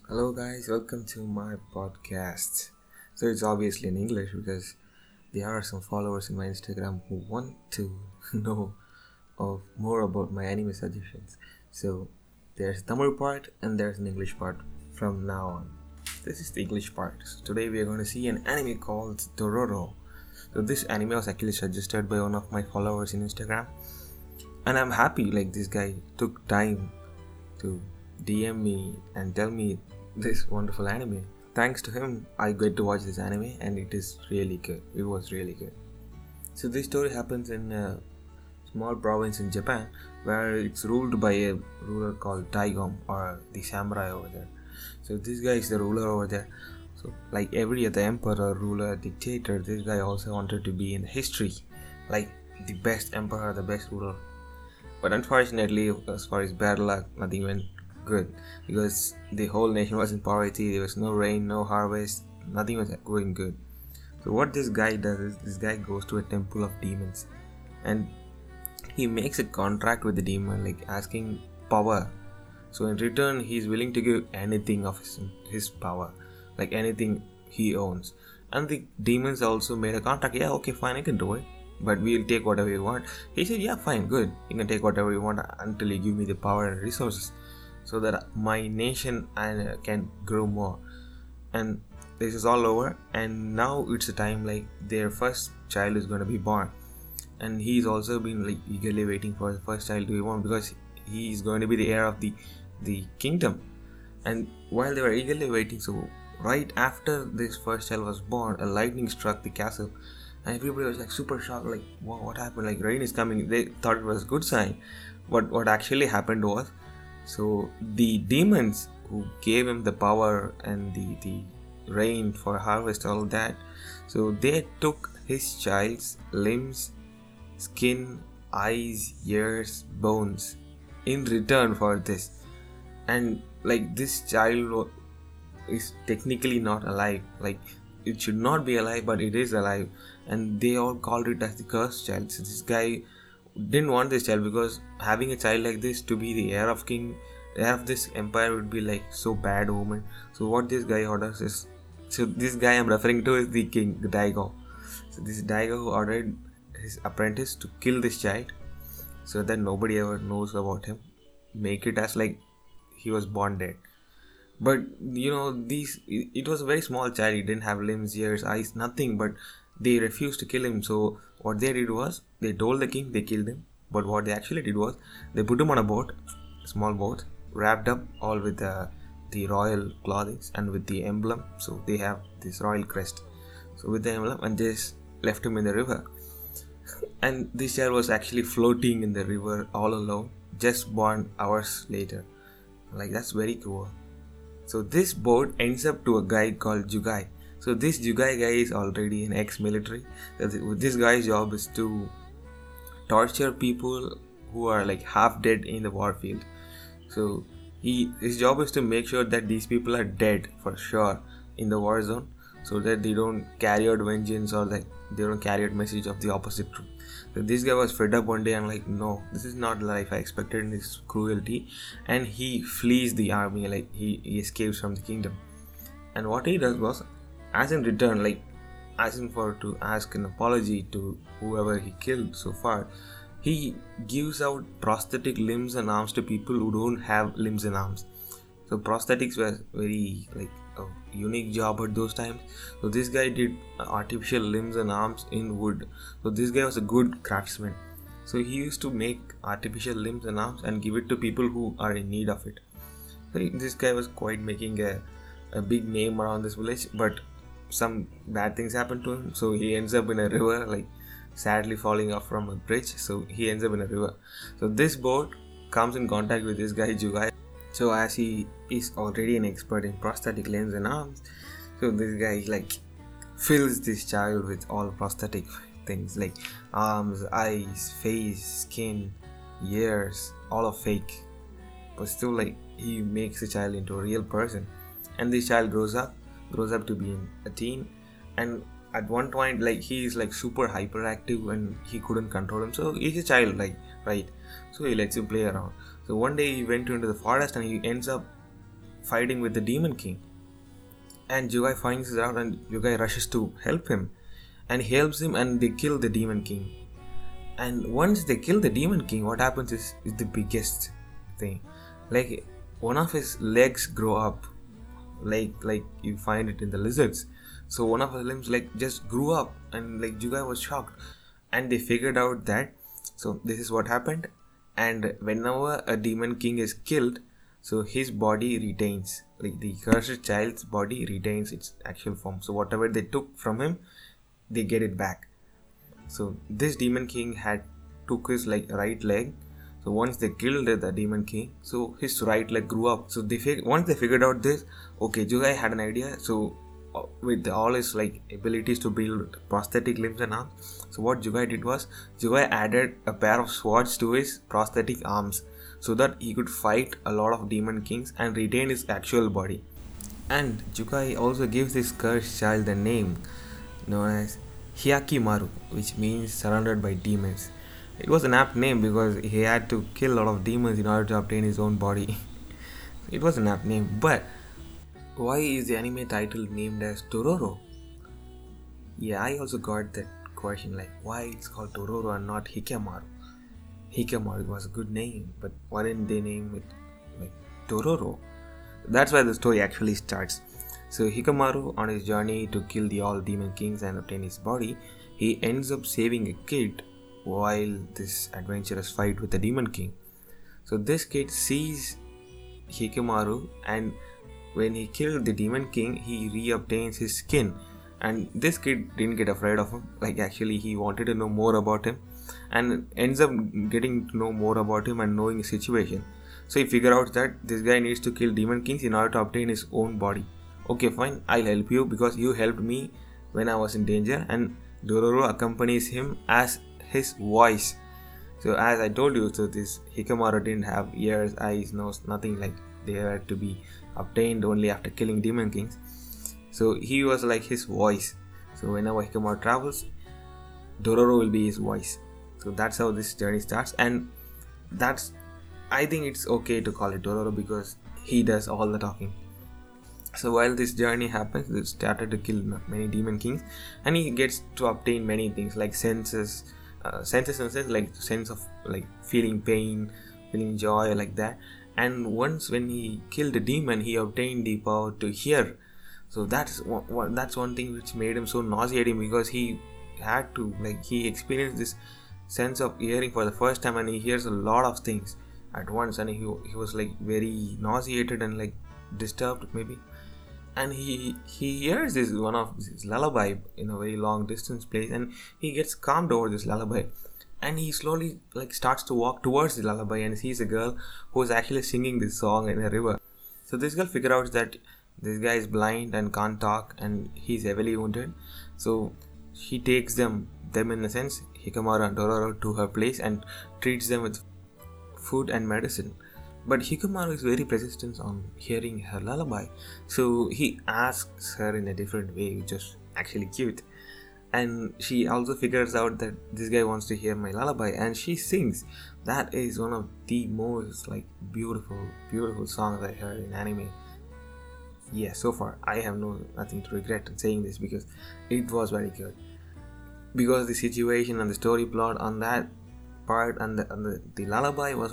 Hello, guys, welcome to my podcast. So, it's obviously in English because there are some followers in my Instagram who want to know of more about my anime suggestions. So, there's Tamil part and there's an English part from now on. This is the English part. So today, we are going to see an anime called Dororo. So, this anime was actually suggested by one of my followers in Instagram, and I'm happy like this guy took time to DM me and tell me this wonderful anime. Thanks to him, I get to watch this anime and it is really good. It was really good. So this story happens in a small province in Japan where it's ruled by a ruler called Daigom or the samurai over there. So this guy is the ruler over there. So like every other emperor, ruler, dictator, this guy also wanted to be in history, like the best emperor, the best ruler. But unfortunately, as far as bad luck, nothing went good because the whole nation was in poverty. There was no rain, no harvest, nothing was going good. So what this guy does is this guy goes to a temple of demons, and he makes a contract with the demon, like asking power. So in return, he's willing to give anything of his power, like anything he owns. And the demons also made a contract. Yeah, okay, fine, I can do it, but we'll take whatever you want. He said, yeah, fine, good. You can take whatever you want until you give me the power and resources, so that my nation can grow more. And this is all over, and now it's a time like their first child is going to be born, and he's also been like eagerly waiting for the first child to be born because he is going to be the heir of the kingdom. And while they were eagerly waiting, so right after this first child was born, a lightning struck the castle, and everybody was like super shocked, like, wow, what happened? Like, rain is coming. They thought it was a good sign, but what actually happened was, so the demons who gave him the power and the rain for harvest, all that, so they took his child's limbs, skin, eyes, ears, bones in return for this. And like this child is technically not alive, like it should not be alive, but it is alive, and they all called it as the cursed child. So this guy didn't want this child because having a child like this to be the heir of this empire would be like so bad omen. So what this guy orders is, so this guy I'm referring to is the king, the Daigo. So this Daigo who ordered his apprentice to kill this child so that nobody ever knows about him, make it as like he was born dead. But it was a very small child. He didn't have limbs, ears, eyes, nothing. But they refused to kill him. So what they did was they told the king they killed him. But what they actually did was they put him on a boat, a small boat, wrapped up all with the royal clothing and with the emblem. So they have this royal crest. So with the emblem, and just left him in the river. And this child was actually floating in the river all alone, just born hours later. Like, that's very cool. So this boat ends up to a guy called Jugai. So this Jugai guy is already an ex-military. This guy's job is to torture people who are like half dead in the war field. So his job is to make sure that these people are dead for sure in the war zone, so that they don't carry out vengeance or like they don't carry out message of the opposite group. So this guy was fed up one day and like, no, this is not life I expected in this cruelty, and he flees the army, like he escapes from the kingdom. And what he does was, as in return, like as in for to ask an apology to whoever he killed so far, he gives out prosthetic limbs and arms to people who don't have limbs and arms. So prosthetics were very like a unique job at those times. So this guy did artificial limbs and arms in wood. So this guy was a good craftsman. So he used to make artificial limbs and arms and give it to people who are in need of it. So this guy was quite making a big name around this village, but some bad things happened to him. So he ends up in a river, like sadly falling off from a bridge. So he ends up in a river. So this boat comes in contact with this guy Jugai. So as he is already an expert in prosthetic limbs and arms, so this guy like fills this child with all prosthetic things like arms, eyes, face, skin, ears, all of fake. But still, like, he makes the child into a real person, and this child grows up to be a teen. And at one point, like, he is like super hyperactive and he couldn't control him. So he's a child, like, right? So he lets him play around. So one day he went into the forest and he ends up fighting with the Demon King. And Jugai finds it out and Jugai rushes to help him. And he helps him and they kill the Demon King. And once they kill the Demon King, what happens is the biggest thing. Like, one of his legs grow up. Like you find it in the lizards. So one of his limbs just grew up, and Jugai was shocked. And they figured out that, so this is what happened. And whenever a Demon King is killed, so his body retains, the cursed child's body retains its actual form. So whatever they took from him, they get it back. So this Demon King took his right leg. So once they killed the Demon King, so his right leg grew up. So once they figured out this, okay, Jugai had an idea. So with all his abilities to build prosthetic limbs and arms, so what Jugai did was, Jugai added a pair of swords to his prosthetic arms, so that he could fight a lot of Demon Kings and retain his actual body. And Jugai also gives this cursed child a name known as Hyakimaru, which means surrounded by demons. It was an apt name because he had to kill a lot of demons in order to obtain his own body. It was an apt name, but why is the anime title named as Dororo? Yeah, I also got that question, why it's called Dororo and not Hikamaru. Hikamaru was a good name, but why didn't they name it Dororo? That's why the story actually starts. So Hikamaru, on his journey to kill the all Demon Kings and obtain his body, he ends up saving a kid while this adventurous fight with the Demon King. So this kid sees Hikamaru, and when he killed the Demon King, he reobtains his skin. And this kid didn't get afraid of him. Actually, he wanted to know more about him, and ends up getting to know more about him and knowing his situation. So he figured out that this guy needs to kill Demon Kings in order to obtain his own body. Okay, fine, I'll help you because you helped me when I was in danger. And Dororo accompanies him as his voice. So as I told you, so this Hikamaru didn't have ears, eyes, nose, nothing. They had to be obtained only after killing Demon Kings. So he was his voice. So whenever Hikamaru travels, Dororo will be his voice. So that's how this journey starts. And I think it's okay to call it Dororo because he does all the talking. So while this journey happens, they started to kill many Demon Kings, and he gets to obtain many things like senses in sense sense of feeling pain, feeling joy, like that. And once when he killed a demon, he obtained the power to hear. So that's one thing which made him so nauseating, because he had to he experienced this sense of hearing for the first time, and he hears a lot of things at once, and he was very nauseated and disturbed maybe. And he hears this one of this lullaby in a very long distance place, and he gets calmed over this lullaby, and he slowly starts to walk towards the lullaby and sees a girl who is actually singing this song in a river. So this girl figures out that this guy is blind and can't talk, and he's heavily wounded. So she takes them in a sense, Hikamaru and Dororo, to her place and treats them with food and medicine. But Hikamaru is very persistent on hearing her lullaby, so he asks her in a different way, which is actually cute. And she also figures out that this guy wants to hear my lullaby, and she sings. That is one of the most beautiful songs I heard in anime. Yeah, so far I have nothing to regret in saying this, because it was very good. Because the situation and the story plot on that part and the lullaby was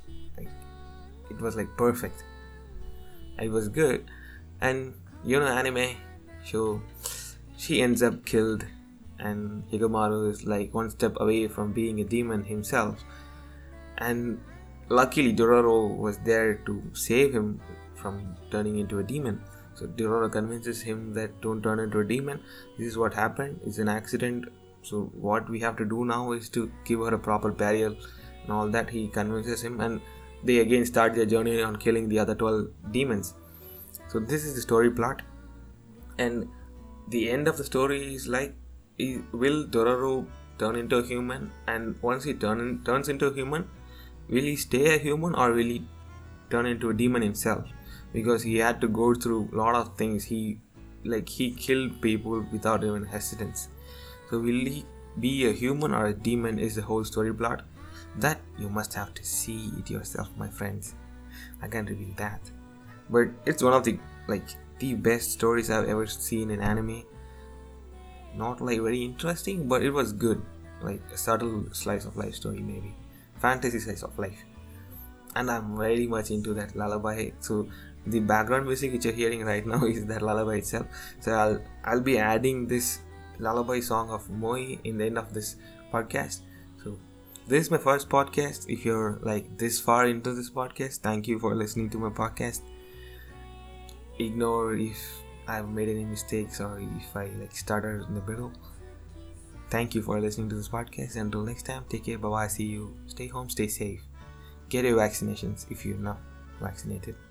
it was perfect. It was good. And anime, so she ends up killed, and Hikamaru is one step away from being a demon himself. And luckily Dororo was there to save him from turning into a demon. So Dororo convinces him that don't turn into a demon. This is what happened. It's an accident. So what we have to do now is to give her a proper burial and all that. He convinces him, and they again start their journey on killing the other 12 demons. So this is the story plot, and the end of the story is will Dororo turn into a human? And once he turns into a human, will he stay a human or will he turn into a demon himself? Because he had to go through a lot of things. He killed people without even hesitance. So will he be a human or a demon is the whole story plot. That you must have to see it yourself, my friends. I can't reveal that. but it's one of the the best stories I've ever seen in anime. Not very interesting, but it was good, a subtle slice of life story, maybe fantasy slice of life. And I'm very much into that lullaby. So the background music which you're hearing right now is that lullaby itself. So I'll be adding this lullaby song of Moi in the end of this podcast. So this is my first podcast. If you're this far into this podcast, thank you for listening to my podcast. Ignore if I've made any mistakes or if I started in the middle. Thank you for listening to this podcast. Until next time, take care. Bye bye. See you. Stay home. Stay safe. Get your vaccinations if you're not vaccinated.